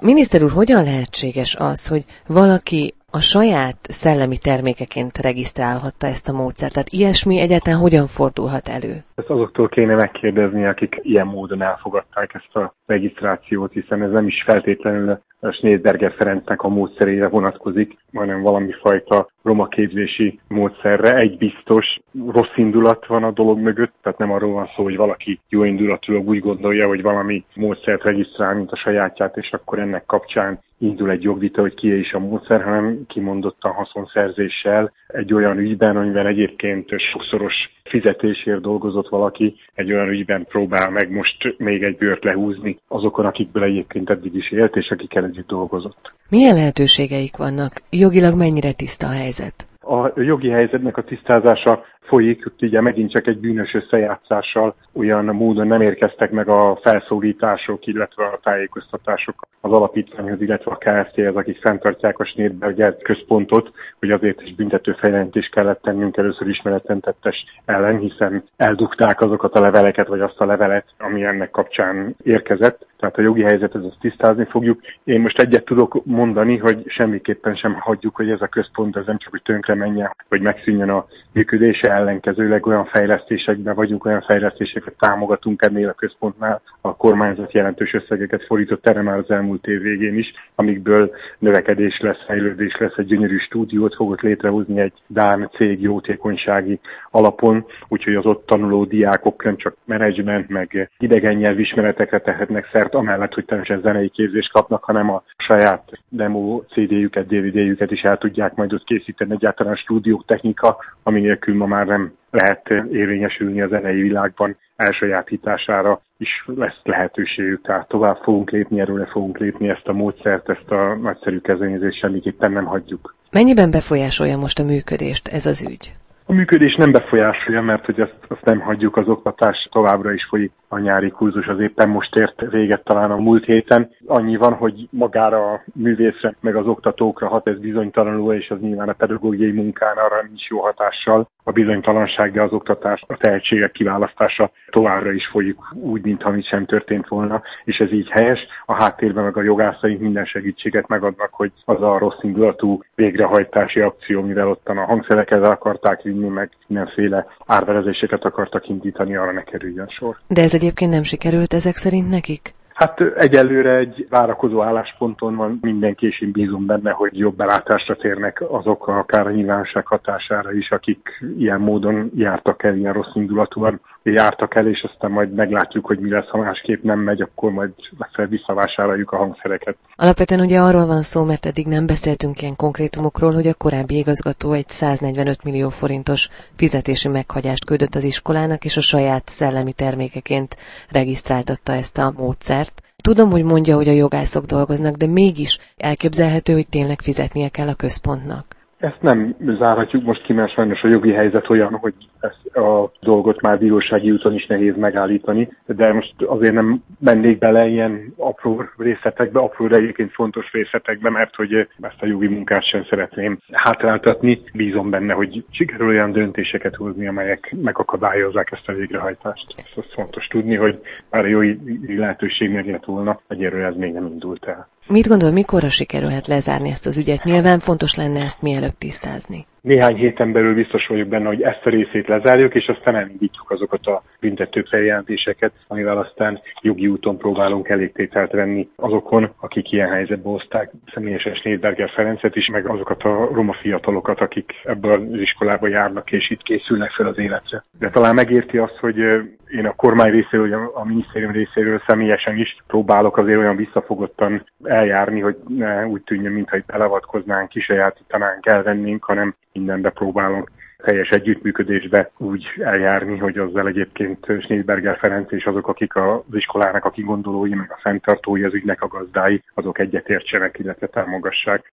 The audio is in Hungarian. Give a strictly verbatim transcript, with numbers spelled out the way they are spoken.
Miniszter úr, hogyan lehetséges az, hogy valaki a saját szellemi termékeként regisztrálhatta ezt a módszert? Tehát ilyesmi egyáltalán hogyan fordulhat elő? Ezt azoktól kéne megkérdezni, akik ilyen módon elfogadták ezt a regisztrációt, hiszen ez nem is feltétlenül a Schneeberger Ferencnek a módszerére vonatkozik, hanem valami fajta roma képzési módszerre. Egy biztos, rossz indulat van a dolog mögött, tehát nem arról van szó, hogy valaki jó indulatúlag úgy gondolja, hogy valami módszert regisztrál, mint a sajátját, és akkor ennek kapcsán indul egy jogvita, hogy kié is a módszer, hanem kimondottan haszonszerzéssel egy olyan ügyben, amiben egyébként sokszoros fizetésért dolgozott valaki, egy olyan ügyben próbál meg most még egy bőrt lehúzni azokon, akikből egyébként eddig is élt, és akikkel együtt dolgozott. Milyen lehetőségeik vannak? Jogilag mennyire tiszta a helyzet? A jogi helyzetnek a tisztázása folyik, ugye megint csak egy bűnös összejátszással olyan módon nem érkeztek meg a felszólítások, illetve a tájékoztatások az alapítványhoz, illetve a ká ef té-hez, akik fenntartják a Schneeberger központot, hogy azért is büntető feljelentést kellett tennünk először ismeretlen tettes ellen, hiszen eldugták azokat a leveleket, vagy azt a levelet, ami ennek kapcsán érkezett. Tehát a jogi helyzetet ezt tisztázni fogjuk. Én most egyet tudok mondani, hogy semmiképpen sem hagyjuk, hogy ez a központ ez nem csak hogy tönkre menjen, hogy megszűnjön a működése, ellenkezőleg olyan fejlesztésekben vagyunk, olyan fejlesztéseket támogatunk ennél a központnál. A kormányzat jelentős összegeket fordított erre már az elmúlt év végén is, amikből növekedés lesz, fejlődés lesz, egy gyönyörű stúdiót fogott létrehozni egy dán cég jótékonysági alapon, úgyhogy az ott tanuló diákok nem csak menedzsment, meg idegen nyelvismeretekre tehetnek szert, amellett, hogy természetesen zenei képzést kapnak, hanem a saját demo cé dé-jüket, dé vé dé-jüket is el tudják majd ott készíteni, egyáltalán stúdiók technika, ami nélkül ma már nem lehet érvényesülni a zenei világban, elsajátítására is lesz lehetőségük, tehát tovább fogunk lépni, erről le fogunk lépni ezt a módszert, ezt a nagyszerű kezdeményezést semmiképpen nem hagyjuk. Mennyiben befolyásolja most a működést ez az ügy? A működés nem befolyásolja, mert hogy ezt, azt nem hagyjuk, az oktatás továbbra is folyik. A nyári kurzus az éppen most ért véget talán a múlt héten. Annyi van, hogy magára a művészre, meg az oktatókra hat ez bizonytalanul, és az nyilván a pedagógiai munkán arra nincs jó hatással. A bizonytalanság, de az oktatás, a tehetségek kiválasztása továbbra is folyik úgy, mintha mit sem történt volna, és ez így helyes. A háttérben meg a jogászaink minden segítséget megadnak, hogy az a rossz indulatú végrehajtási akció, mivel ottan a hangszereket akarták vinni, meg mindenféle árverezéseket akartak indítani, arra ne kerüljön sor. De ez egyébként nem sikerült ezek szerint nekik? Hát egyelőre egy várakozó állásponton van mindenki, és én bízom benne, hogy jobb belátásra térnek azok, akár a nyilvánosság hatására is, akik ilyen módon jártak el, ilyen rossz indulatúan jártak el, és aztán majd meglátjuk, hogy mi lesz, ha másképp nem megy, akkor majd legfeljebb visszavásároljuk a hangszereket. Alapvetően ugye arról van szó, mert eddig nem beszéltünk ilyen konkrétumokról, hogy a korábbi igazgató egy száznegyvenöt millió forintos fizetési meghagyást küldött az iskolának, és a saját szellemi termékeként regisztráltatta ezt a módszert. Tudom, hogy mondja, hogy a jogászok dolgoznak, de mégis elképzelhető, hogy tényleg fizetnie kell a központnak. Ezt nem zárhatjuk most ki, mert sajnos a jogi helyzet olyan, hogy ezt a dolgot már bírósági úton is nehéz megállítani, de most azért nem mennék bele ilyen apró részletekbe, apró, de egyébként fontos részletekbe, mert hogy ezt a jogi munkát sem szeretném hátráltatni. Bízom benne, hogy sikerül olyan döntéseket hozni, amelyek megakadályozzák ezt a végrehajtást. Ezt fontos tudni, hogy már a jogi lehetőség meg lett volna, egyelőre ez még nem indult el. Mit gondol, mikorra sikerülhet lezárni ezt az ügyet? Nyilván fontos lenne ezt mielőbb tisztázni. Néhány héten belül biztos vagyok benne, hogy ezt a részét lezárjuk, és aztán elindítjuk azokat a büntető feljelentéseket, amivel aztán jogi úton próbálunk elégtételt venni azokon, akik ilyen helyzetbe hozták személyesen Schneeberger Ferencet is, meg azokat a roma fiatalokat, akik ebből az iskolába járnak, és itt készülnek fel az életre. De talán megérti azt, hogy én a kormány részéről, a minisztérium részéről személyesen is próbálok azért olyan visszafogottan eljárni, hogy ne úgy tűnjön, mintha itt beleavatkoznánk, kisajátítanánk, elvennénk, hanem mindenbe próbálunk teljes együttműködésbe úgy eljárni, hogy azzal egyébként Schneeberger Ferenc és azok, akik az iskolának a kigondolói, meg a fenntartói, az ügynek a gazdái, azok egyetértsenek, illetve támogassák.